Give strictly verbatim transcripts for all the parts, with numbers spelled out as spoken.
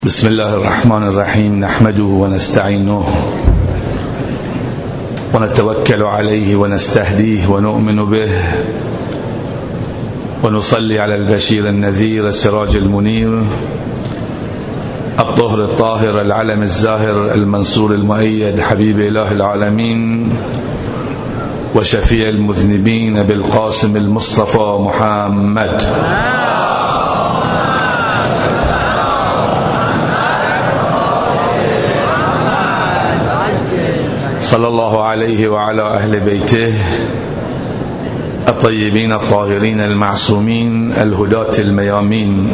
بسم الله الرحمن الرحيم نحمده ونستعينه ونتوكل عليه ونستهديه ونؤمن به ونصلي على البشير النذير السراج المنير الطهر الطاهر العلم الزاهر المنصور المؤيد حبيب إله العالمين وشفيع المذنبين بالقاسم المصطفى محمد صلى الله عليه وعلى أهل بيته الطيبين الطاهرين المعصومين الهداة الميامين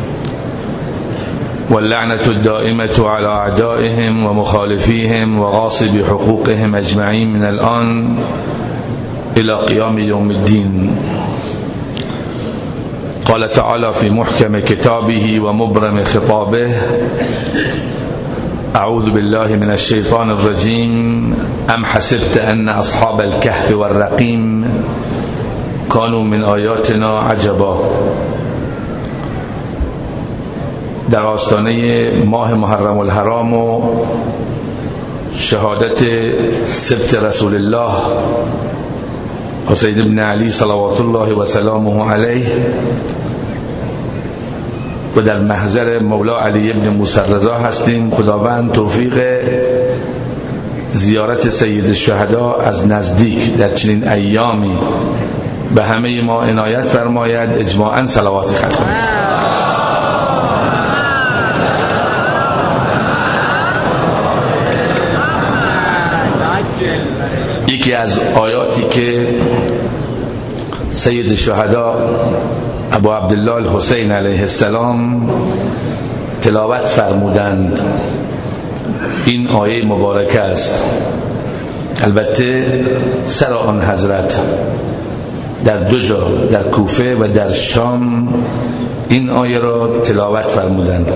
واللعنة الدائمة على أعدائهم ومخالفيهم وغاصب حقوقهم أجمعين من الآن إلى قيام يوم الدين. قال تعالى في محكم كتابه ومبرم خطابه: أعوذ بالله من الشيطان الرجيم أم حسبت أن أصحاب الكهف والرقيم كانوا من آیاتنا عجبا. در آستانه ماه محرم الحرام و شهادت سبت رسول الله حسین بن علی صلوات الله و سلامه علیه و در محضر مولا علی بن موسی رضا هستیم. خداوند توفیق زیارت سید الشهدا از نزدیک در چنین ایامی به همه ما عنایت فرماید. اجماعاً صلوات ختم کنید. یکی از آیاتی که سید الشهدا ابو عبدالله الحسین علیه السلام تلاوت فرمودند این آیه مبارکه است. البته سر آن حضرت در دو جا، در کوفه و در شام، این آیه را تلاوت فرمودند.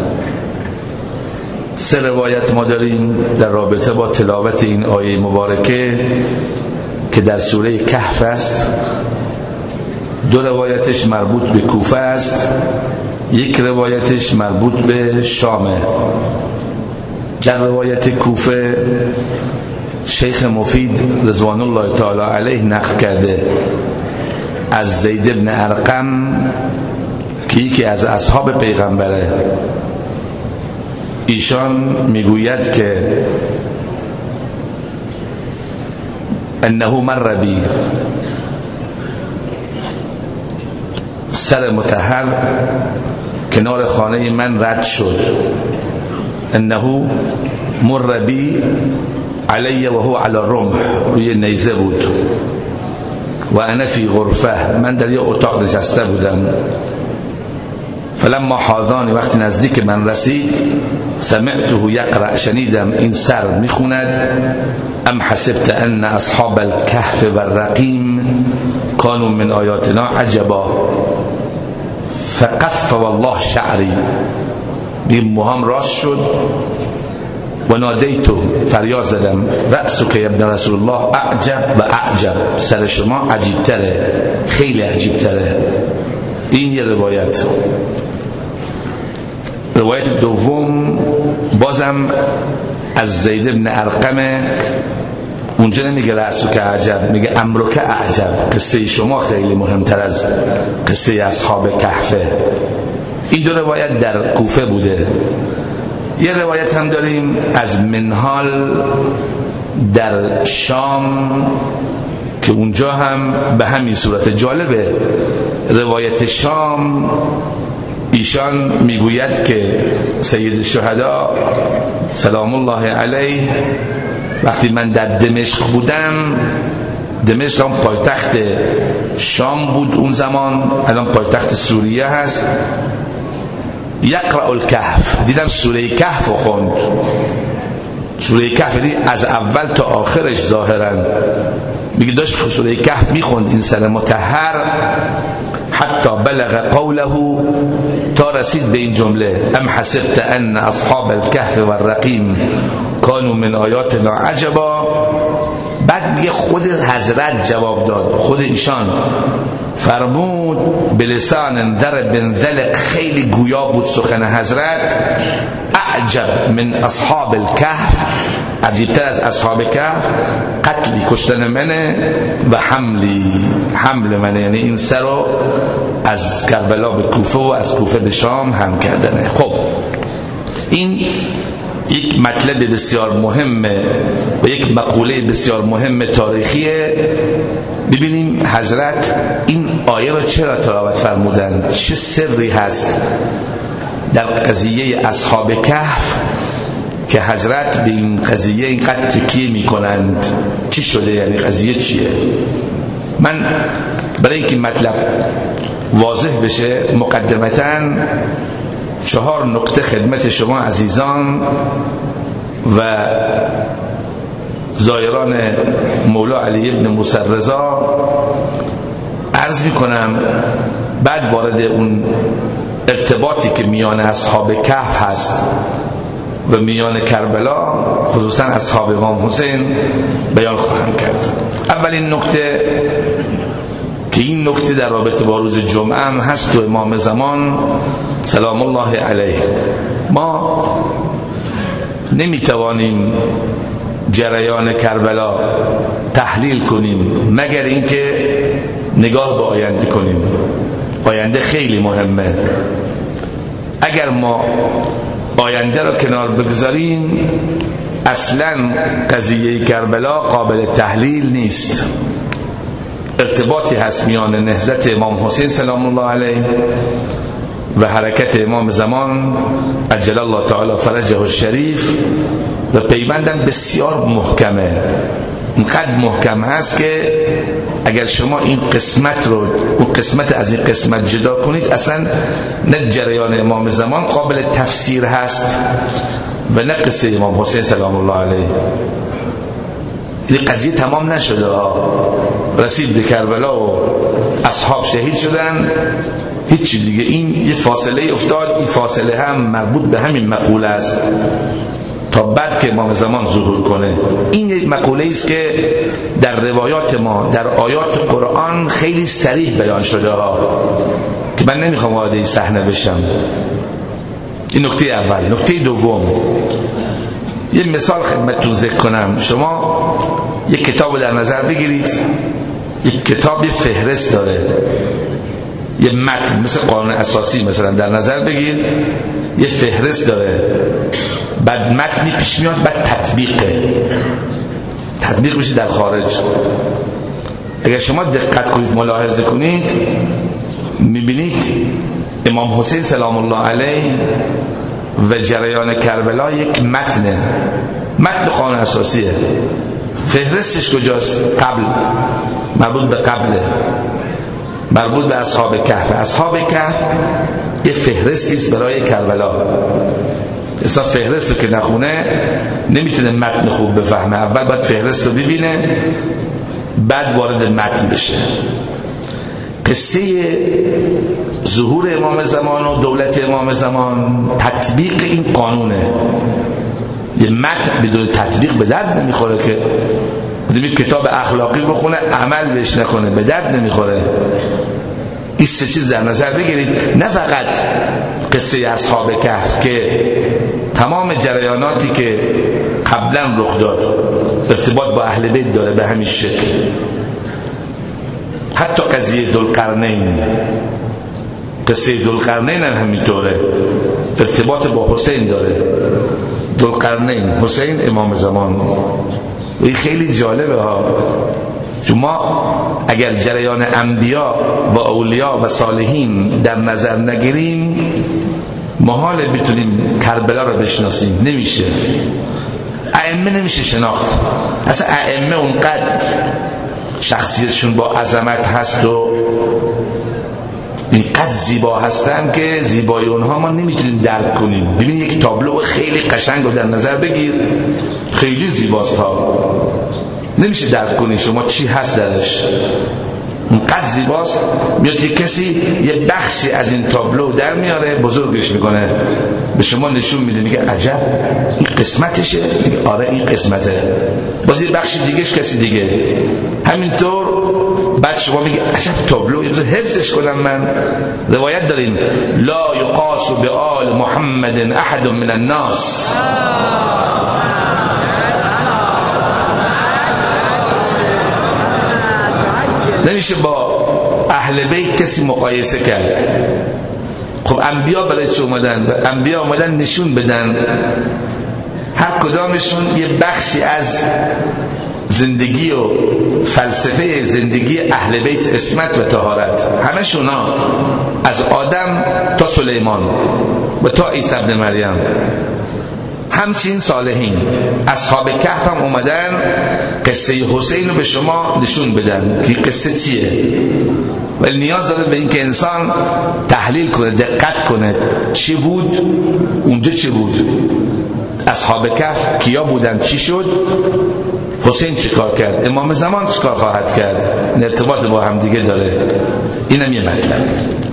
سه روایت ما داریم در رابطه با تلاوت این آیه مبارکه که در سوره کهف است. دو روایتش مربوط به کوفه است، یک روایتش مربوط به شامه. در روایت کوفه شیخ مفید رضوان الله تعالی علیه نقل کرده از زید بن ارقم که یکی از اصحاب پیغمبره. ایشان میگوید که انه مر بی، سر مطهر کنار خانه من رد شد. انه مر بی علی و هو علی الرمح، روی نیزه بود. و انا فی غرفه، من در یه اتاق نشسته بودم. فلما حاذانی، وقتی نزدیک من رسید، سمعته یقرأ، شنیدم این سر میخوند ام حسبت ان اصحاب الكهف والرقیم كانوا من آیاتنا عجبا فقف والله شعری. بیم موهام راست شد و نادیتو، فریاد زدم رأسک یا ابن رسول الله اعجب و اعجب، سر شما عجیب تره، خیلی عجیب تره. این یه روایت. روایت دوم بازم از زید بن ارقم، اونجا نمیگه رأسک اعجب، میگه امرک اعجب، قصه شما خیلی مهمتر از قصه اصحاب کهفه. این دو روایت در کوفه بوده. یه روایت هم داریم از منهال در شام که اونجا هم به همین صورت. جالبه روایت شام ایشان میگوید که سید الشهدا سلام الله علیه وقتی من در دمشق بودم، دمشق هم پایتخت شام بود اون زمان، الان پایتخت سوریه هست، یقرأ الکهف، دیدم سوره کهف رو خوند. سوره کهف از اول تا آخرش ظاهرا میگه داشت سوره کهف میخوند این سر مطهر، حتی بلغ قوله، تا رسید به این جمله ام حسبت ان اصحاب الكهف والرقیم كانوا من آیاتنا عجبا. بعد میگه خود حضرت جواب داد، خود ایشان فرمود به لسان در بن ذلق، خیلی گویا بود سخن حضرت، اعجب من اصحاب الکهف، عجیبتر از اصحاب کهف، قتلی کشتن منه و حملی حمل منه، یعنی این سر رو از کربلا به کوفه و از کوفه به شام هم کردنه. خب این یک مطلب بسیار مهمه و یک مقوله بسیار مهم تاریخیه. ببینیم حضرت این آیه را چرا تلاوت فرمودن، چه سری هست در قضیه اصحاب کهف که حضرت به این قضیه اینقدر تکیه می کنند. چی شده، یعنی قضیه چیه؟ من برای اینکه مطلب واضح بشه مقدمتاً چهار نکته خدمت شما عزیزان و زایران مولا علی ابن موسی رضا عرض می کنم، بعد وارد اون ارتباطی که میان اصحاب کهف هست و میان کربلا خصوصا اصحاب امام حسین بیان خواهم کرد. اولین نکته که این نکته در رابطه با روز جمعه هم هست و امام زمان سلام الله علیه، ما نمیتوانیم جریان کربلا تحلیل کنیم مگر اینکه نگاه به آینده کنیم. آینده خیلی مهمه. اگر ما آینده را کنار بگذاریم اصلا قضیه کربلا قابل تحلیل نیست. ارتباطی هست میان نهضت امام حسین سلام الله علیه و حرکت امام زمان عجل الله تعالی فرجه الشریف و پیوندن بسیار محکمه. اینقدر محکم هست که اگر شما این قسمت رو اون قسمت از این قسمت جدا کنید اصلا نه جریان امام زمان قابل تفسیر هست و نه قصه امام حسین سلام الله علیه. این قضیه تمام نشده، رسید به کربلا و اصحاب شهید شدن، هیچی دیگه. این یه فاصله افتاد، این فاصله هم مربوط به همین مقوله است تا بعد که امام زمان ظهور کنه. این یک مقوله است که در روایات ما در آیات قرآن خیلی صریح بیان شده ها که من نمیخوام وارد این صحنه بشم. این نکته اول. نکته دوم، یه مثال خدمتتون ذکر کنم. شما یک کتاب در نظر بگیرید، یک کتاب فهرست داره، یه متن مثل قانون اساسی مثلا در نظر بگیر، یه فهرست داره، بعد متنی پیش میاد، بعد تطبیقه تطبیق میشه در خارج. اگر شما دقت کنید ملاحظه کنید میبینید امام حسین سلام الله علیه و جریان کربلا یک متنه، متن قانون اساسیه. فهرستش کجاست؟ قبل، مربوط به قبله، مربوط به اصحاب کهف. اصحاب کهف یه فهرستی است برای کربلا. اصلا فهرست رو که نخونه نمیتونه متن خوب بفهمه. اول باید فهرست رو ببینه بعد وارد متن بشه. قصه ظهور امام زمان و دولت امام زمان تطبیق این قانونه. یه متن بدون تطبیق به درد نمیخوره که بدون کتاب اخلاقی بخونه عمل بهش نکنه، به درد نمیخوره. این سه چیز در نظر بگیرید، نه فقط قصه اصحاب کهف که تمام جریاناتی که قبلا رخ داد ارتباط با اهل بیت داره به همین شکل، حتی قضیه ذوالقرنین، قصه ذوالقرنین هم همینطوره، ارتباط با حسین داره. ذوالقرنین حسین امام زمان. این خیلی جالبه ها، چون ما اگر جریان انبیا و اولیا و صالحین در نظر نگیریم محاله بتونیم کربلا رو بشناسیم. نمیشه، ائمه نمیشه شناخت. اصلا ائمه اونقدر شخصیتشون با عظمت هست و اینقدر زیبا هستن که زیبایی اونها ما نمیتونیم درک کنیم. ببین یک تابلو خیلی قشنگ رو در نظر بگیر، خیلی زیباست ها، نمیشه درک کنی شما چی هست درش. اونقدر زیباست، میاد که کسی یه بخشی از این تابلو در میاره بزرگش میکنه به شما نشون میده، میگه عجب این قسمتشه، میگه آره این قسمته، باز یه بخشی دیگهش کسی دیگه. همینطور بعد شما میگه عجب تابلو، یه حفظش کنم من. روایت داریم لا یقاس به آل محمد احد من الناس، نمیشه با اهل بیت کسی مقایسه کرد. خب انبیا برای چه اومدن؟ انبیا اومدن نشون بدن هر کدامشون یه بخشی از زندگی و فلسفه زندگی اهل بیت عصمت و طهارت، همشون ها از آدم تا سلیمان و تا عیسی ابن مریم. همچین صالحین اصحاب کهف هم اومدن قصه حسین رو به شما نشون بدن که قصه چیه، ولی نیاز داره به این که انسان تحلیل کنه، دقت کنه چی بود اونجا، چی بود، اصحاب کهف کیا بودن، چی شد، حسین چی کار کرد، امام زمان چی کار خواهد کرد. این ارتباط با هم دیگه داره. اینم یه مطلب.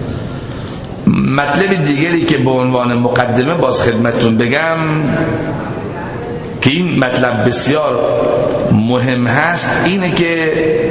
مطلب دیگری که به عنوان مقدمه باز خدمتتون بگم که این مطلب بسیار مهم هست، اینه که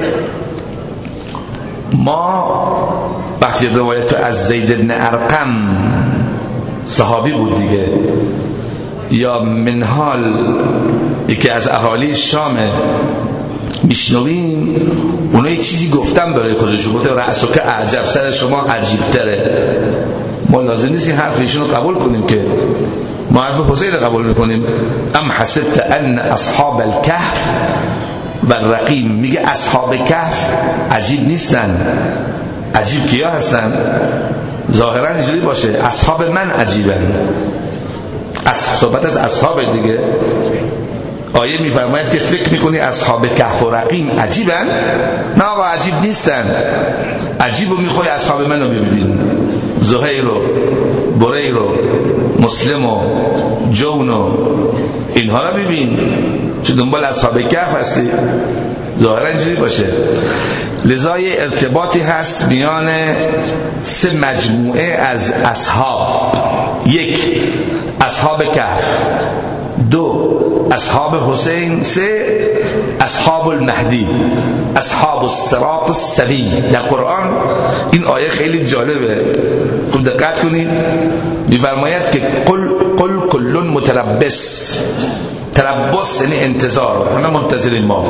ما وقتی روایت از زید بن ارقم صحابی بود دیگه، یا منحال یکی از اهالی شام میشنویم، اونا یه چیزی گفتم برای خودشون، گفته رأسو که اعجب، سر شما عجیب تره. ما لازم نیست این حرف ایشون رو قبول کنیم که ما حرف حسین رو قبول میکنیم. ام حسبت ان اصحاب الكهف و الرقیم، میگه اصحاب کهف عجیب نیستن، عجیب کیا هستن؟ ظاهرا اینجوری باشه اصحاب من عجیبن، صحبت از اصحاب دیگه. آیه میفرماید که فکر میکنی اصحاب کهف و رقیم عجیبن؟ نه آقا عجیب نیستن. عجیب رو میخوای اصحاب من رو ببینین، زهیر و بریر و مسلم و جون و اینها رو ببین، چه دنبال اصحاب کهف هستی. ظاهرا اینجوری باشه. لذا یه ارتباطی هست میان سه مجموعه از اصحاب: یک اصحاب کهف، دو اصحاب حسین، سه اصحاب المهدی، اصحاب الصراط السوی. در قرآن این آیه خیلی جالبه، خوب دقت کنید. می‌فرماید که قل قل کل متربص. تربص یعنی انتظار، همه منتظرین ما.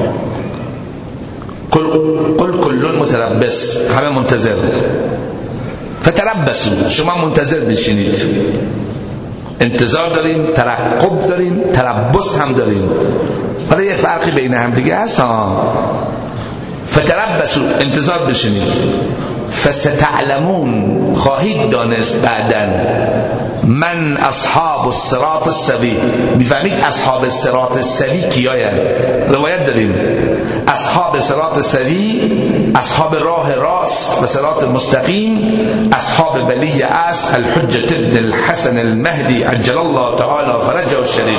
قل قل کل متربص، همه منتظر. فتربصوا، شما منتظر بشینید. انتظار داریم، ترقب داریم، تربص هم داریم، ولی یه فرقی بین هم دیگه هست ها. فتربصوا، انتظار بشینید. فستعلمون، خواهید دانست بعداً، من اصحاب الصراط السوی. میفهمید اصحاب الصراط السوی کیاین؟ روایت داریم اصحاب صراط السوی اصحاب راه راست و صراط مستقیم، اصحاب ولی عصر الحجة ابن الحسن المهدی عجل الله تعالی فرجه الشریف.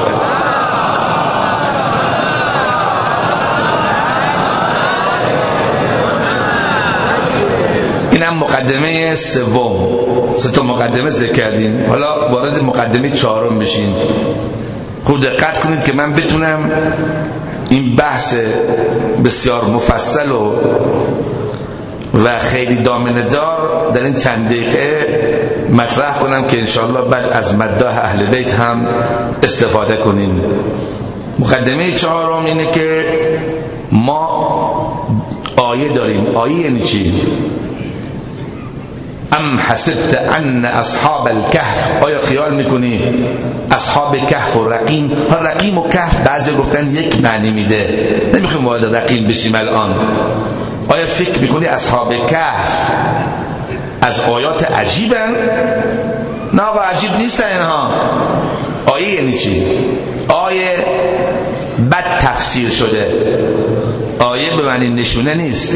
اینم مقدمه سوم. سه تا مقدمه ذکر کردیم، حالا وارد مقدمه چهارم بشین. خوب دقت کنید که من بتونم این بحث بسیار مفصل و و خیلی دامنه دار در این چند دقیقه مطرح کنم که انشاءالله بعد از مداح اهل بیت هم استفاده کنیم. مقدمه چهارم اینه که ما آیه داریم. آیه یعنی چی؟ ام حسبت ان اصحاب الكهف، آیا خیال میکنی اصحاب کهف و رقیم؟ ها رقیم و کهف بعضی گفتن یک معنی میده، نمیخوایم وارد رقیم بشیم الان. آیا فکر میکنی اصحاب کهف از آیات عجیبن؟ نه آقا عجیب نیستن اینها. آیه یعنی چی؟ آیه بد تفسیر شده. آیه به معنی نشونه نیست،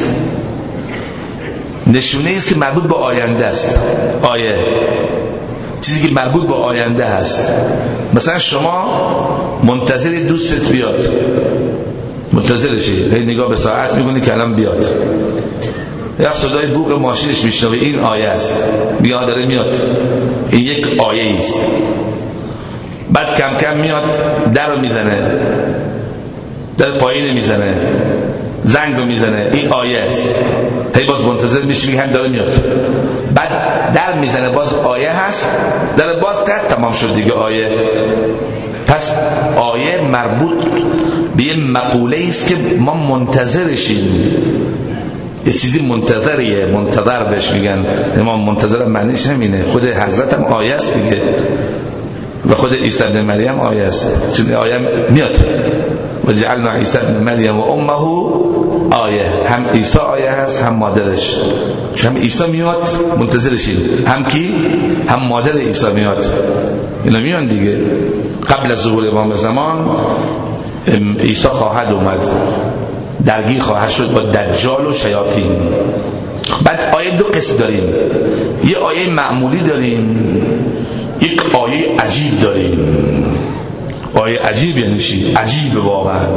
نشونه است که مربوط به آینده است. آیه چیزی که مربوط به آینده است. مثلا شما منتظر دوستت بیاد، منتظرشی، هی نگاه به ساعت میکنی که الان بیاد. یا صدای بوق ماشینش میشنوی، این آیه است، میاد داره میاد، این یک آیه است. بعد کم کم میاد در رو میزنه، در پایین میزنه، زنگ رو میزنه، این آیه است. هی باز منتظر میشی، میگه هم داره میاد. بعد در میزنه، باز آیه هست، در باز کرد، تمام شد دیگه آیه. پس آیه مربوط به یه مقوله است که ما منتظرشیم، یه چیزی منتظریه، منتظر بهش میگن. ما منتظر معنیش همینه. خود حضرت هم آیه است دیگه، و خود عیسی ابن مریم آیه است، چون آیه میاد و جعلنا عیسی ابن مریم و امه آیه. هم عیسی آیه هست، هم مادرش. چون هم عیسی میاد منتظرشیم، هم کی؟ هم مادر عیسی میاد. اینا میان دیگه. قبل از ظهور امام زمان عیسی خواهد اومد، درگیر خواهد شد با دجال و شیاطین. بعد آیه دو قسم داریم، یه آیه معمولی داریم، یک آیه عجیب داریم. آیه عجیب یعنی چی؟ عجیب واقعا.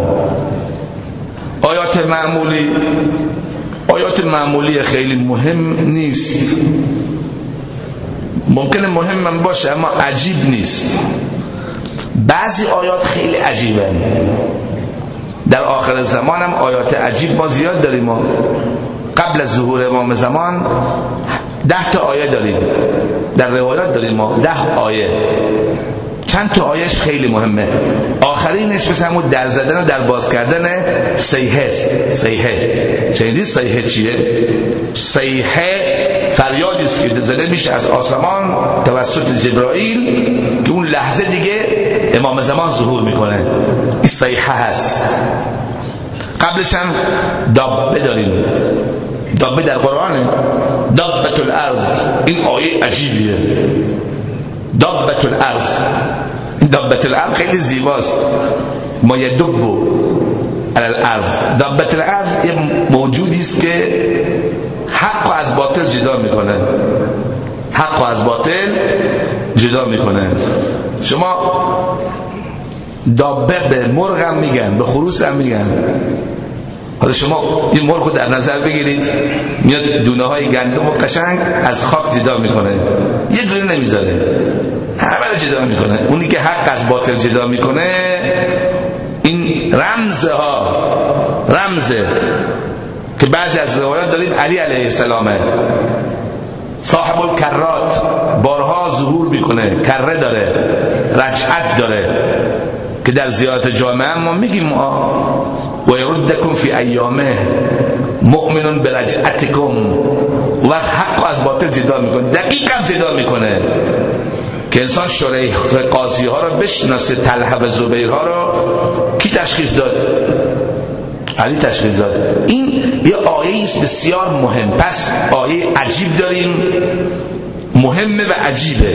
آیات معمولی، آیات معمولی خیلی مهم نیست، ممکنه مهم من باشه اما عجیب نیست. بعضی آیات خیلی عجیبه. در آخر زمان هم آیات عجیب ما زیاد داریم. ما قبل از ظهور امام زمان ده تا آیه داریم، در روایات داریم ما ده آیه. چند تا آیهش خیلی مهمه، آخرینش مثل همون در زدن و در باز کردن صیحه است. صیحه شنیدید صیحه چیه؟ صیحه فریادی است که زده میشه از آسمان توسط جبرائیل که اون لحظه دیگه امام زمان ظهور میکنه. این صیحه هست. قبلش هم دابه داریم. دابه در قرآنه، دابت الارض. این آیه عجیبیه، دابت الارض. این دابت الارض خیلی زیباست. ما یدبو علی الارض. دابت الارض یه موجودی است که حق از باطل جدا میکنه، حق از باطل جدا میکنه. شما دابه به مرغ هم میگن، به خروس هم میگن. حالا شما این مرغ رو در نظر بگیرید، میاد دونه های گندم و قشنگ از خاک جدا میکنه، یه دونه نمیذاره، همه رو جدا میکنه. اونی که حق از باطل جدا میکنه این رمزه ها، رمزه که بعضی از روایات داریم علی علیه السلامه، صاحب الکرات، بارها ظهور میکنه، کره داره، رجعت داره که در زیارت جامعه ما میگیم و یردکم فی ایامه مؤمنون برجعتکم. وقت حق از باطل جدا میکنه، دقیقا جدا میکنه که انسان شریح قاضی ها رو بشناسه. طلحه و زبیر ها رو کی تشخیص داد؟ علی تشخیص داد. این یه آیه است بسیار مهم. پس آیه عجیب داریم، مهمه و عجیبه.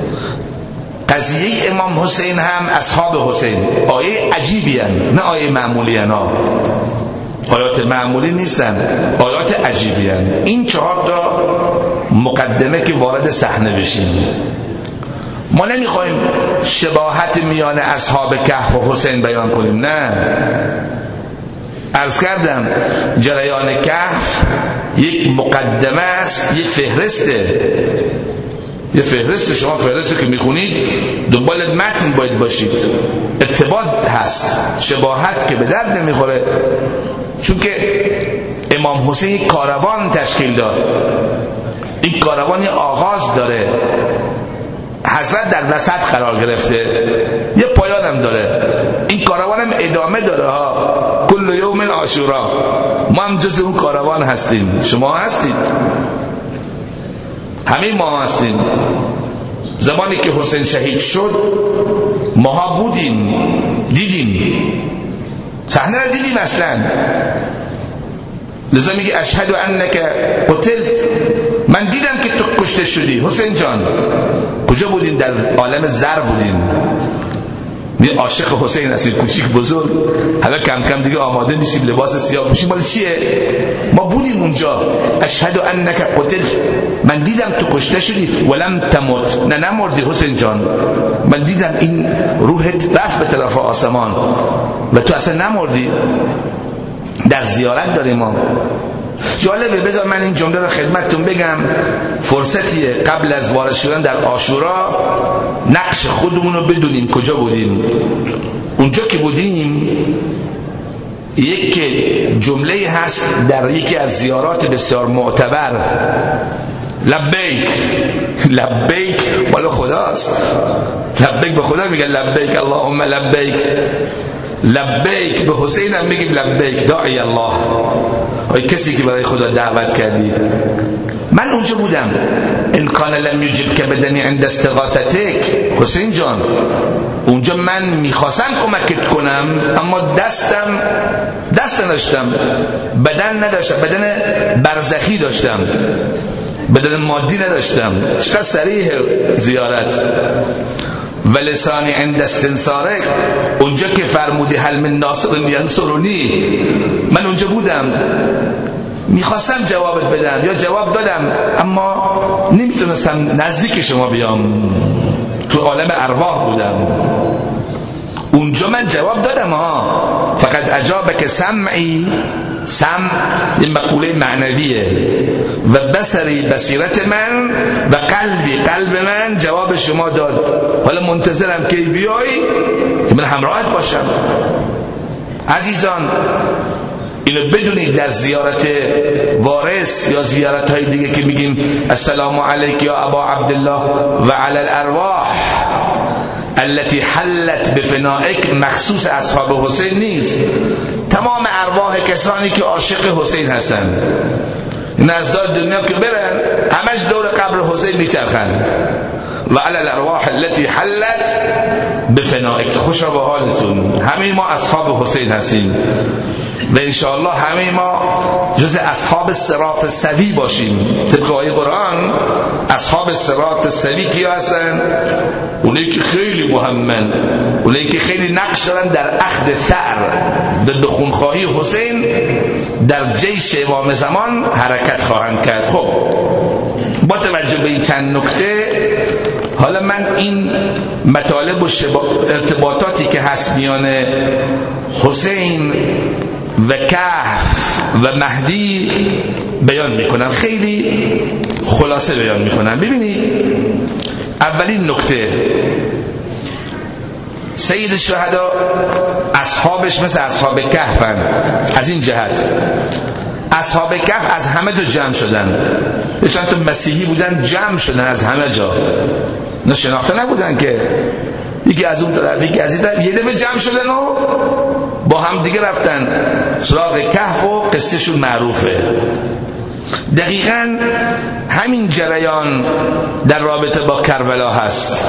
قضیه امام حسین هم اصحاب حسین آیه عجیبی هن، نه آیه معمولی هن. آیات معمولی نیستن، آیات عجیبی هن. این چهار تا مقدمه که وارد صحنه بشیم. ما نمیخوایم شباهت میان اصحاب کهف و حسین بیان کنیم، نه. عرض کردم جریان کهف یک مقدمه است، یک فهرسته، یه فهرست. شما فهرست که میخونید دنبال متن باید باشید، ارتباط هست، شباهت که به درد نمیخوره. چون که امام حسین یک کاروان تشکیل داد، این کاروان یه آغاز داره، حضرت در وسط قرار گرفته، یه پایان هم داره. این کاروان هم ادامه داره ها، کل یوم عاشورا. ما هم جز اون کاروان هستیم، شما هستید، همه ما هستیم. زمانی که حسین شهید شد ماها بودیم، دیدیم، صحنه رو دیدیم اصلا. لذا میگه اشهد انک قتلت، من دیدم که تو کشته شدی حسین جان. کجا بودین؟ در عالم زر بودین. می عاشق حسین هستیم، کوچیک بزرگ. حالا کم کم دیگه آماده میشیم، لباس سیاه میشیم. مال چیه؟ ما بودیم اونجا. اشهد انک قتل، من دیدم تو کشته شدی. ولم تمت، نه نمردی حسین جان، من دیدم این روحت رفت به طرف آسمان و تو اصلا نمردی. در زیارت داریم ما، جالبه، بذار من این جمله رو خدمتتون بگم، فرصتیه قبل از وارد شدن در عاشورا نقش خودمون رو بدونیم کجا بودیم. اونجا که بودیم یک جمله هست در یکی از زیارات بسیار معتبر، لبیک لبیک بالا خداست، لبیک به خدا میگه لبیک اللهم لبیک، لبیک به حسین هم میگیم لبیک داعی الله، ای کسی که برای خدا دعوت کردی. من اونجا بودم، ان کان لم یجب که بدنی عند استغاثتک، حسین جان اونجا من میخواستم کمکت کنم اما دستم دست نداشتم، بدن نداشتم، بدن برزخی داشتم، بدن مادی نداشتم. چقدر صریح زیارت. و لسانی عند استنصارک، اونجا که فرمودی هل من ناصر ینصرونی، من اونجا بودم میخواستم جوابت بدم یا جواب دادم اما نمیتونستم نزدیک شما بیام، تو عالم ارواح بودم. اونجا من جواب دادم ها، فقط اجابک سمعی، سمع این مقوله معنویه، و بصری بصیرت من، و قلبی قلب من جواب شما داد. حالا منتظرم که بیایی که من همراهت باشم. عزیزان اینو بدونید، در زیارت وارث یا زیارت های دیگه که میگیم السلام علیک یا ابا عبدالله و علی الارواح التي حلت بفنائک، مخصوص اصحاب حسین نیست، تمام ارواح کسانی که عاشق حسین هستن این از دار دنیا که برن همش دور قبر حسین میچرخن. و علی الارواح التي حلت بفنائک، خوشا به حالتون، همه ما اصحاب حسین هستیم و انشاءالله همه ما جز اصحاب الصراط السوی باشیم. طبق آیه قرآن اصحاب الصراط السوی کیا هستن؟ اونایی که خیلی مهمن، اونایی که خیلی نقش دارن در اخذ ثأر، ضد خونخواهی حسین در جیش امام زمان حرکت خواهند کرد. خب با توجه به این چند نکته، حالا من این مطالب و ارتباطاتی که هست میان حسین و کهف و مهدی بیان میکنم، خیلی خلاصه بیان میکنم. ببینید، اولین نکته، سید الشهدا اصحابش مثل اصحاب کهفن. از این جهت اصحاب کهف از همه جا جمع شدن، چند تا مسیحی بودن جمع شدن از همه جا، نه شناخته نبودن که یکی از اون طرف یکی از این طرف، یه دفعه جمع شدن و با هم دیگه رفتن سراغ کهف و قصهشون معروفه. دقیقاً همین جریان در رابطه با کربلا هست.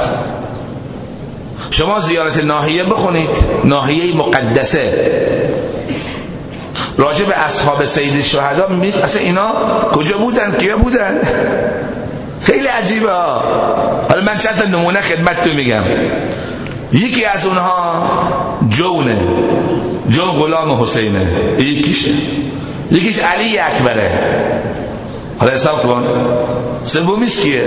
شما زیارت ناحیه بخونید، ناحیه مقدسه، راجع به اصحاب سید الشهدا میبینید اصلا اینا کجا بودن، کیا بودن، خیلی عجیبه. حالا من چند تا نمونه خدمتتون میگم. یکی از اونها جونه، جون غلام حسینه، یکیشه، یکیش علی اکبره. حالا حساب کن. سومیش کیه؟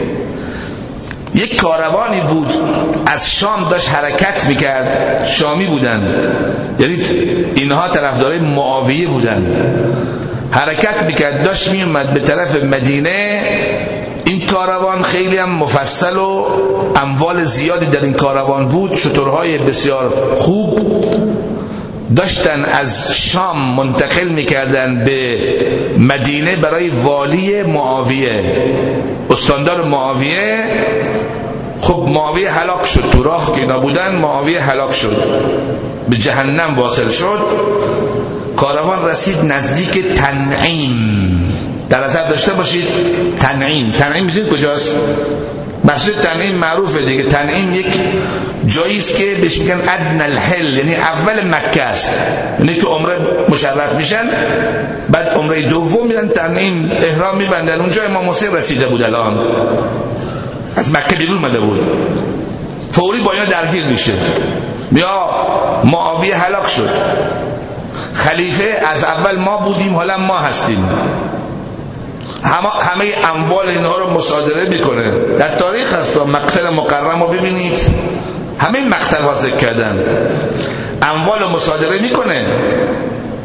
یک کاروانی بود از شام داشت حرکت میکرد، شامی بودن، یعنی اینها طرفدارای معاویه بودن، حرکت میکرد داشت میومد به طرف مدینه. این کاروان خیلی هم مفصل و اموال زیادی در این کاروان بود، شترهای بسیار خوب داشتن از شام منتقل میکردن به مدینه برای والی معاویه، استاندار معاویه. خب معاویه هلاک شد، تو راه که اینا بودن معاویه هلاک شد، به جهنم واصل شد. کاروان رسید نزدیک تنعیم. در نظر داشته باشید تنعیم، تنعیم میدونید کجاست؟ مسجد تنعیم معروفه دیگه. تنعیم یک جایی است که بهش میگن ادنى الحل، یعنی اول مکه است، یعنی که عمره مشرف میشن بعد عمره دوم میرن تنعیم احرام میبندن. اونجا امام حسین رسیده بود، الان از مکه بیرون اومده بود، فوری با اینا درگیر میشه. یا معاویه هلاک شد، خلیفه از اول ما بودیم حالا ما هستیم، همه همه اموال اینها رو مصادره میکنه. در تاریخ هست، مقتل مکرم رو ببینید، همه مقتل ها ذکر کردن، اموال رو مصادره میکنه.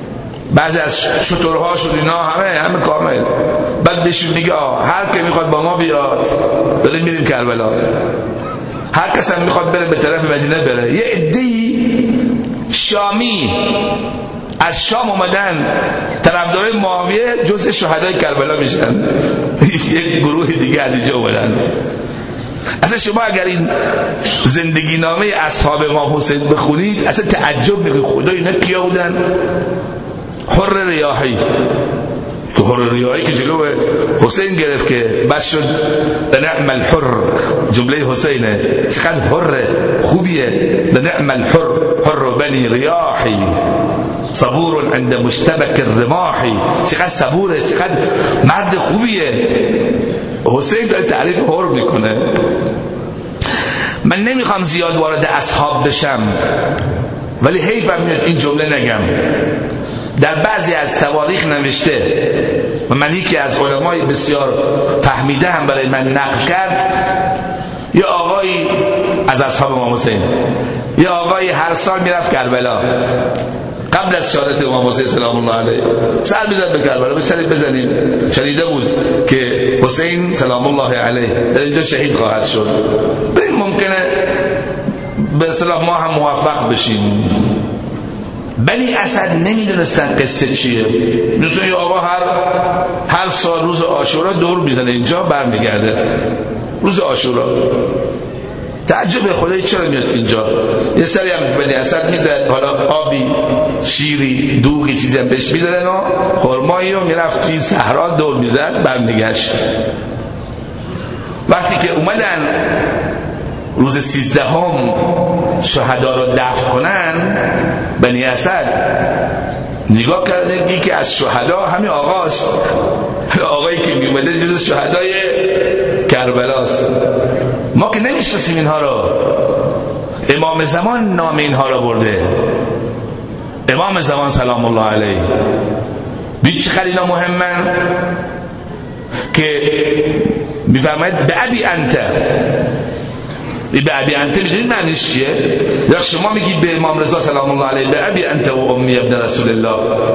بعضی از شترهاشون اینا همه همه کامل. بعد بهشون میگه هر که میخواد با ما بیاد، داریم میریم کربلا. هر کس هم میخواد بره به طرف مدینه بره. یه عده‌ای شامی از شام اومدن طرفدارای معاویه جزء شهدای کربلا میشن. یک گروه دیگه از اینجا اومدن. اصلا شما اگر این زندگی نامه اصحاب امام حسین بخونید اصلا تعجب میکنید خدا اینا کیا بودن. حر ریاحی که حر ریاحی که جلو حسین گرفت که بس شد لنعم الحر، جمله حسینه چقدر حر خوبیه. لنعم الحر حر بنی ریاحی صبور عند مشتبک الرماحی، چقدر صبوره، چقدر مرد خوبیه. حسین داره تعریف حر میکنه. من نمیخوام زیاد وارد اصحاب بشم ولی حیفم میاد این جمله نگم. در بعضی از تواریخ نوشته و من یکی از علمای بسیار فهمیده هم برای من نقل کرد، یه آقایی از اصحاب امام حسین، یه آقایی هر سال میرفت کربلا قبل از شهادت امام حسین سلام الله علیه، سر میزد به کربلا، به سر بزنیم. شنیده بود که حسین سلام الله علیه در اینجا شهید خواهد شد. این ممکنه به اصطلاح ما هم موفق بشیم. بنی اسد نمیدونستن قصه چیه. مثلا یه آقا هر هر سال روز عاشورا دور میزنه اینجا برمیگرده. روز عاشورا تعجب خدای چرا میاد اینجا. یه سری هم بنی اسد میزد، حالا آبی شیری دوغی چیزی هم بهش میدادن و خرمایی رو میرفت توی صحرا دور میزد برمیگشت. وقتی که اومدن روز سیزدهم شهدا رو دفن کنن، بنی اسد نگاه کرده که از شهدا همین آقاست، آقایی که میومده جز شهدای کربلاست. ما که نمیشناسیم اینها رو. امام زمان نام اینها رو برده. امام زمان سلام الله علیه. ببین چقدر اینا مهمن که میفرماید به ابی انت. به ابی انت میدونید معنیش چیه؟ یا شما میگی به امام رضا سلام الله علیه به ابی انت و امی ابن رسول الله.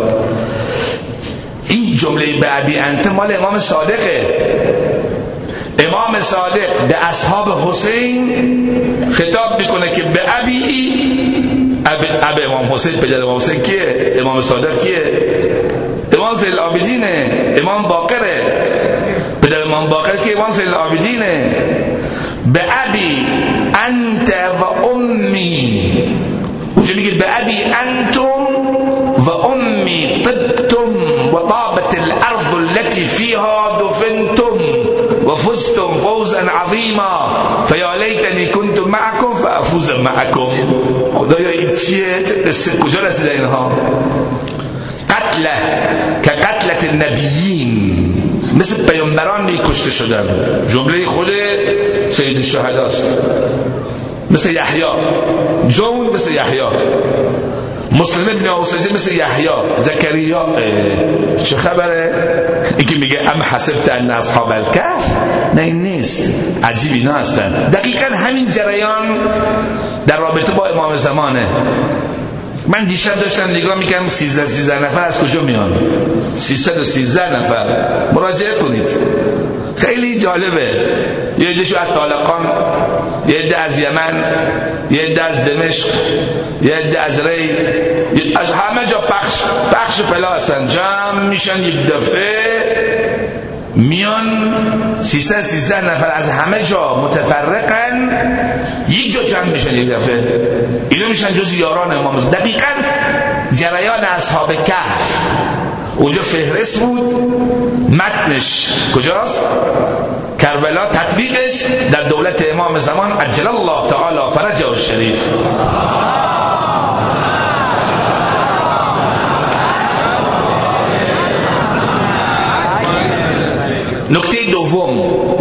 این جمله به ابی انت مال امام صادقه. امام صادق به اصحاب حسین خطاب میکنه که به ابی اب, اب امام حسین، پدر امام حسین کیه؟ امام صادق کیه؟ امام زین العابدینه، امام باقره. پدر امام باقر که امام زین العابدینه. به ابی انت و امی، اونجا میگه به ابی انتم و امی طبتم و طابت الارض التي فيها دفنتم و فزتم فوزا عظیما فیا لیتنی کنت معکم فافوز معکم. خدایا این چیه؟ کجا رسیده اینها؟ قتله که قتلت النبیین، مثل پیامبران میکشته شدن. جمله خود سید الشهداست. مثل یحیی، جون مثل یحیی، مسلم ابن اوسجه مثل یحیی، زکریا. چه خبره؟ این که میگه ام حسبت ان اصحاب الکهف، نه این نیست. عجیب اینا هستن. دقیقا همین جریان در رابطه با امام زمانه. من دیشب داشتم نگاه میکنم سیزده سیزده نفر از کجا میان؟ سیصد و سیزده نفر. مراجعه کنید، خیلی جالبه. یه عده‌شو از طالقان، یه عده از یمن، یه عده از دمشق، یه عده از ری، از همه جا پخش پخش پلا هستن. جمع میشن یک دفعه میان سیصد و سیزده نفر از همه جا متفرقن، یک جا جمع میشن یک دفعه. اینا میشن جز یاران امام. دقیقاً جریان اصحاب کهف اونجا فهرست بود، متنش کجاست؟ کربلا، تطبیقش در دولت امام زمان عجل الله تعالی فرجه الشریف. نکته دوم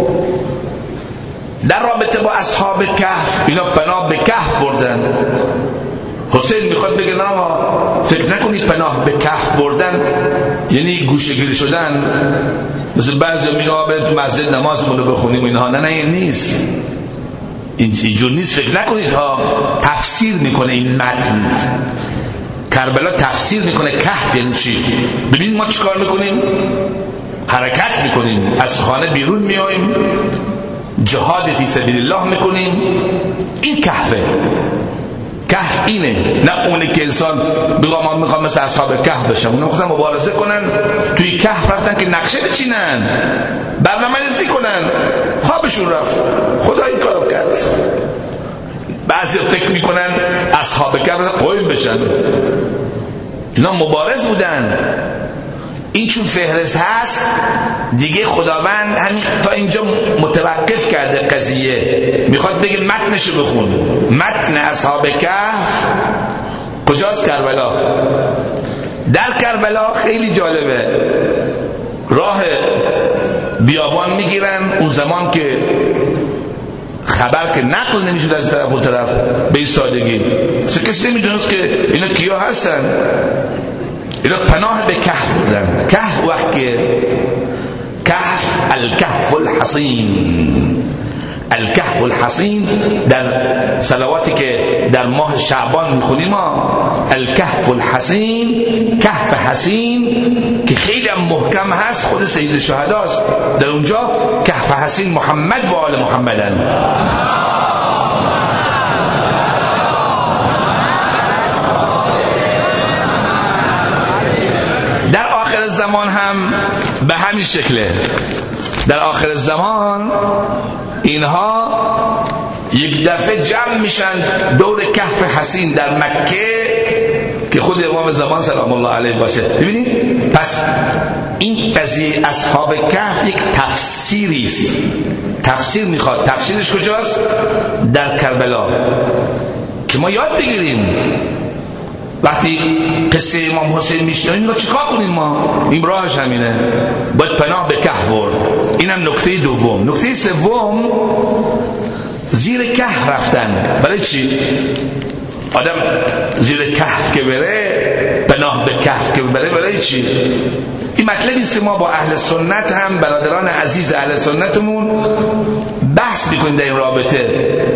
در رابطه با اصحاب کهف، اینا پناه به کهف بردن. حسین میخواد بگه نه فکر نکنید پناه به کهف بردن یعنی گوشه‌گیری شدن. مثل بعضی میگن بریم تو مسجد نمازمون رو بخونیم اینها. نه نه این نیست، اینجور نیست. فکر نکنید ها. تفسیر میکنه این متن کربلا تفسیر میکنه کهف یعنی چی. ببینید ما چیکار میکنیم؟ حرکت میکنیم، از خانه بیرون میاییم، جهاد فی سبیل الله میکنیم. این کهفه. کهف اینه، نه اونه که انسان بگه من میخوام مثل اصحاب کهف بشم. اونا میخواستن مبارزه کنن، توی کهف رفتن که نقشه بچینن، برنامه‌ریزی کنن، خوابشون رفت. خدا این کارو کرد. بعضی فکر میکنن اصحاب کهف قوم بشن، اینا مبارز بودن. این چون فهرست هست دیگه خداوند همین تا اینجا متوقف کرده قضیه. میخواد بگه متنشو بخون. متن اصحاب کهف کجاست؟ کربلا. در کربلا خیلی جالبه، راه بیابان میگیرن. اون زمان که خبر که نقل نمیشود از طرف و طرف به این سادگی، کسی نمیدونست که اینا کیا هستن. اینا پناه به کهف بودن. کهف وقت که کهف الکهف الحصین، الکهف الحصین در صلواتی که در ماه شعبان میخونیم ما، الکهف الحصین، کهف حصین که خیلی هم محکم هست، خود سید الشهداست در اونجا. کهف حصین محمد و آل محمدن. در آخر زمان هم به همین شکله. در آخر زمان اینها یک دفعه جمع میشن دور کهف حصین در مکه که خود امام زمان سلام الله علیه باشه. ببینید پس این قضیه اصحاب کهف یک تفسیری است. تفسیر میخواد. تفسیرش کجاست؟ در کربلا که ما یاد بگیریم. وقتی قصه امام حسین میشنویم چیکار کنیم؟ ما این راهش همینه، باید پناه به کهف برد. اینم نکته دوم. نکته سوم، زیر کهف رفتن. برای چی؟ آدم زیر کهف که بره، پناه به کهف که بره، برای چی؟ این مطلبی است که ما با اهل سنت هم، برادران عزیز اهل سنتمون، بحث میکنیم در این رابطه.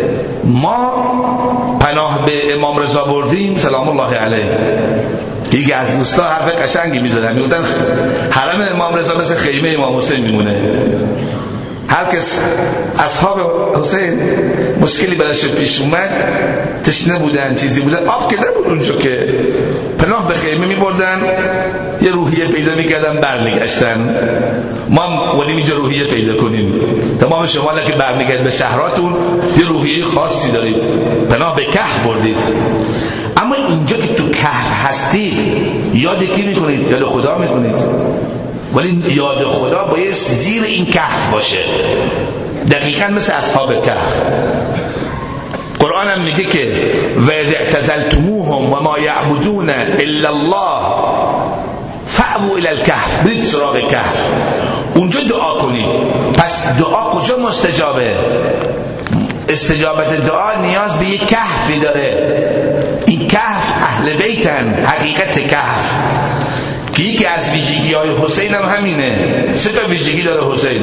ما پناه به امام رضا بردیم سلام الله علیه. یکی از دوستا حرف قشنگی میزدن، میگفتن حرم امام رضا مثل خیمه امام حسین میمونه. هر کس اصحاب حسین مشکلی برایش پیش اومد، تشنه بودن، چیزی بودن، آب که نبود اونجا که پناه به خیمه میبردن، یه روحیه پیدا میکردن، برمیگشتن. ما هم ولیم اینجا روحیه پیدا کنیم. تمام شما که برمیگرد به شهراتون یه روحیه خاصی دارید، پناه به کهف بردید. اما اینجا که تو کهف هستید یاد کی میکنید؟ یاد خدا میکنید. ولی یاد خدا باید زیر این کهف باشه، دقیقاً مثل اصحاب کهف. قرآن هم میگه که و اذ اعتزلتموهم و ما یعبدون الا الله فأووا الی الکهف، برید سراغ کهف، اونجا دعا کنید. پس دعا کجا مستجابه؟ استجابت دعا نیاز به یک کهفی داره. این کهف اهل بیتن. حقیقت کهف که یکی از ویژگی های حسین هم همینه. سه تا ویژگی داره حسین.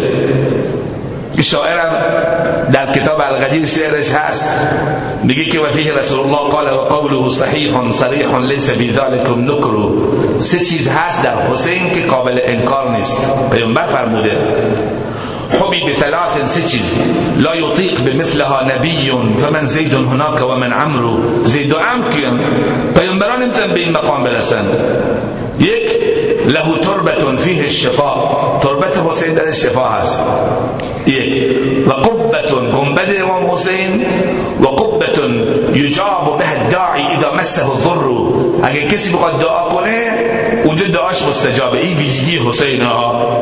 شاعرم در کتاب القدیر شعرش هست، میگه که و فیه رسول الله قال و قوله صحیح صریح لیس فی ذلکم نکر. سه چیز هست در حسین که قابل انکار نیست. پیامبر فرموده حبی بثلاث، سه چیز لا یطیق بمثلها نبی فمن زید هناك و من عمرو. زید و عمرو کیان؟ پیامبران نمیتونن به این مقام برسن. یک، له تربة فیه الشفاء، تربت حسین در شفا هست. یک، و قبة، گنبد امام حسین، و قبة یجاب به الداعی اذا مسه الضر، اگه کسی بخواد دعا کنه اونجا دعاش مستجابه. این ویژگی حسین ها.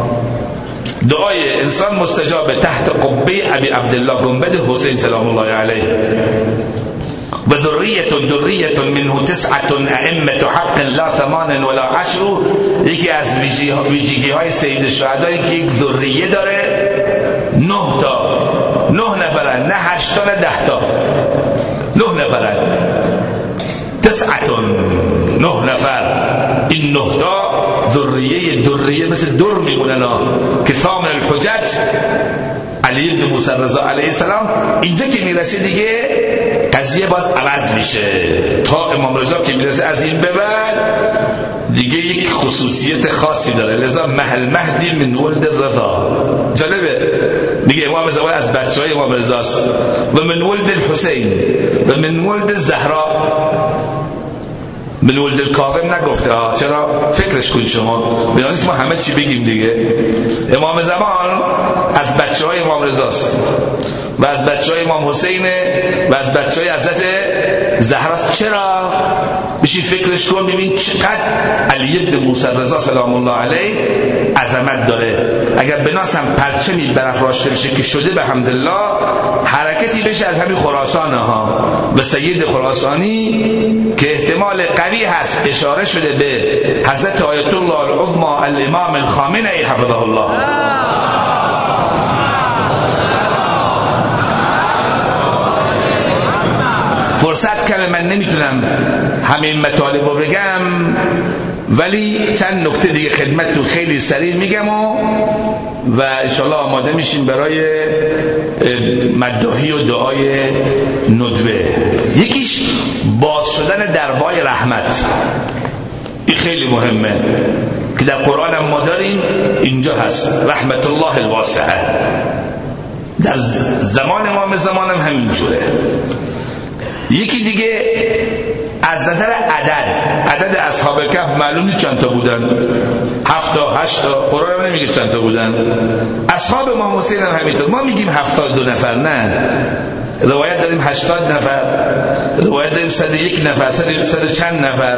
دعای انسان مستجابه تحت قبه ابی عبدالله، گنبد حسین سلام الله علیه. و ذریه ذریه منه تسعه ائمه حق لا ثمان ولا عشر. یکی از ویژگی های سید الشهدا که یک ذریه داره، نه تا، نه نفرن، نه هشت تا، نه ده تا، نه نفرن. تسعه، نه نفر. این نه تا ذریه، ذریه مثل در میمونن که ثامن الحجت علی ابن موسی رضا علیه السلام. اینجا که میرسه دیگه قضیه باز عوض میشه تا امام رضا که میرسه از این به بعد دیگه یک خصوصیت خاصی داره. لذا محل مهدی من ولد الرضا. جالبه میگه امام زمان از بچه های امام رضاست و من ولد الحسین و من ولد الزهرا. من ولد الکاظم نگفته ها، چرا؟ فکرش کن شما، بیانیست ما همه چی بگیم دیگه. امام زمان از بچه های امام رضاست و از بچه های امام حسینه و از بچه های حضرت زهراست. چرا؟ بشین فکرش کن ببین چقدر علی ابن موسی رضا سلام الله علیه عظمت داره. اگر بناس هم پرچمی برافراشته بشه که شده به حمدالله حرکتی بشه از همین خراسان ها و سید خراسانی که احتمال قوی هست اشاره شده به حضرت آیت الله العظمی الامام الخامنه‌ای حفظه الله. فرصت کمه من نمیتونم همه این مطالب رو بگم، ولی چند نکته دیگه خدمتتون خیلی سریع میگم و و انشالله آماده میشیم برای مداحی و دعای ندبه. یکیش باز شدن دربای رحمت، این خیلی مهمه که در قرآن هم ما داریم، اینجا هست رحمت الله الواسعه. در زمان امام زمان هم همینجوره. یکی دیگه از نظر عدد، عدد اصحاب کهف معلوم نیست چند تا بودن، هفت تا هشت تا، قرآن نمیگه چند تا بودن. اصحاب امام حسین هم همینطور، ما میگیم هفتاد دو نفر، نه، روایت داریم هشتاد نفر، روایت داریم صد یک نفر، صد چند نفر.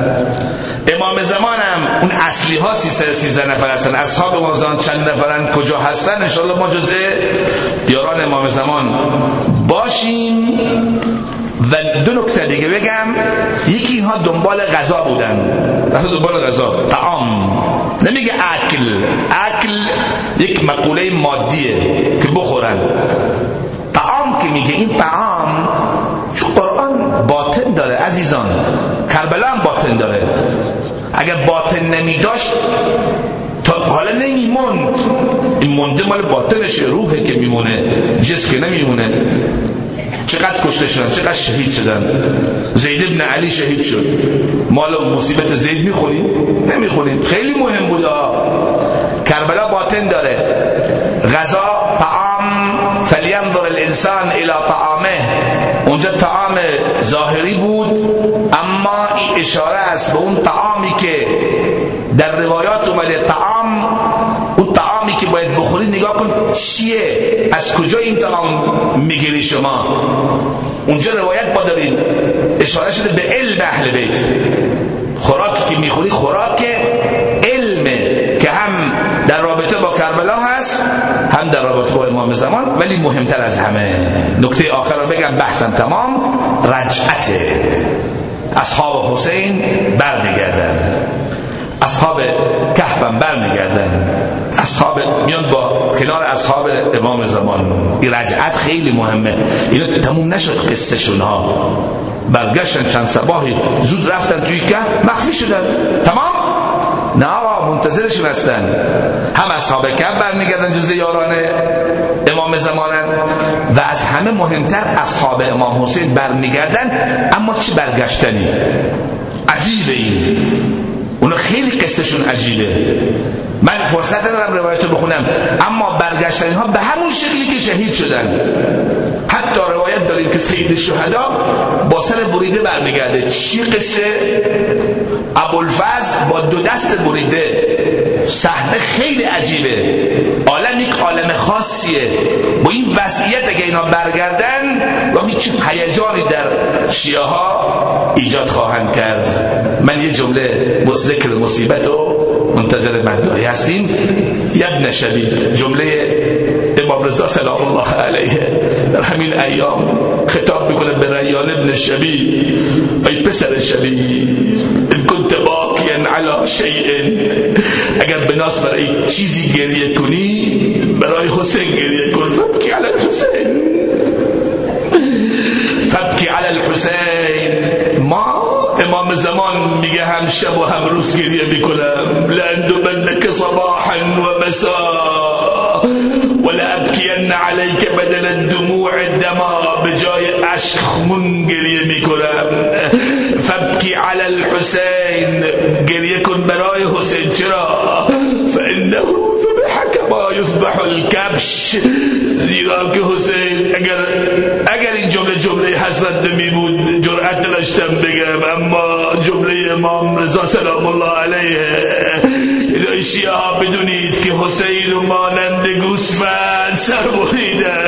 امام زمان هم اون اصلی ها سیصد سیزده نفر هستن. اصحاب امام زمان چند نفرن، کجا هستن؟ انشاءالله ما جزء یاران امام زمان باشیم. و دو نکته دیگه بگم، یکی اینها دنبال غذا بودن، دنبال غذا، طعام، نمیگه اکل، اکل یک مقوله مادیه که بخورن. طعام که میگه این طعام چون قرآن باطن داره عزیزان، کربلا هم باطن داره. اگر باطن نمیداشت تا حالا نمیموند، این مونده مال باطنشه، روحه که میمونه، جسم که نمیمونه. چقدر کشته شدن، چقدر شهید شدن. زید ابن علی شهید شد. مال مصیبت زید میخونیم؟ نمیخونیم. خیلی مهم بوده. کربلا باطن داره. غذا، طعام، فلینظر الانسان الى طعامه. اونجا طعام ظاهری بود، اما این اشاره است به اون طعامی که در روایات اومده. طعام، اون طعامی که باید بخوری نگاه کن چیه، از کجا این طعام میگیری شما. اونجا روایت با داریم اشاره شده به علم اهل بیت. خوراکی که میخوری خوراک علمه که هم در رابطه با کربلا هست، هم در رابطه با امام زمان. ولی مهمتر از همه، نکته آخر رو بگم بحثم تمام، رجعته. اصحاب حسین برمیگردن، اصحاب کهف هم برمیگردن، اصحاب میان با کنار اصحاب امام زمان. این رجعت خیلی مهمه. اینا تموم نشد قصه شون ها، برگشتن چند صباحی زود رفتن توی کهف مخفی شدن، تمام؟ نه آقا، منتظرشون هستن. هم اصحاب کهف برمیگردن جز یاران امام زمانن، و از همه مهمتر اصحاب امام حسین برمیگردن. اما چه برگشتنی عجیبه این، اونا خیلی قصهشون عجیبه. من فرصت ندارم روایتو بخونم، اما برگشتن اینها به همون شکلی که شهید شدن. حتی روایت داریم که سید الشهدا با سر بریده برمیگرده. چی قصه؟ ابوالفضل با دو دست بریده. صحنه خیلی عجیبه. عالم یک عالم خاصیه. با این وضعیت اگه اینا برگردن و هیچ هیجانی در شیعه ها ایجاد خواهند کرد. من یه جمله ذکر مصیبت و منتظر مدعی هستیم. ابن شبیب، جمله امام رضا سلام الله علیه در همین ایام خطاب میکنه به ریان ابن شبیب: ای پسر شبیب، ان کنت باقیا علی شیء، اگر بناس برای چیزی گریه کنی برای حسین گریه کن. فبکی علی الحسین، فبکی علی الحسین. ما امام زمان میگه هم شب و هم روز گریه میکنم. لأندبنك صباحا و مساء ولا ابکین علیک بدل الدموع الدما، به جای اشک خمون گریه میکنم. فبکی علی الحسین، گریه کن برای حسین. چرا؟ فانه ذبح کما یذبح الکبش، زیرا که حسین اگر اگر این جمله جمله حسرت نمی بود جرأت داشتم بگم، اما جمله امام رضا سلام الله علیه، شیعه ها بدونید که حسین رو مانند گوسفند سر بریدن.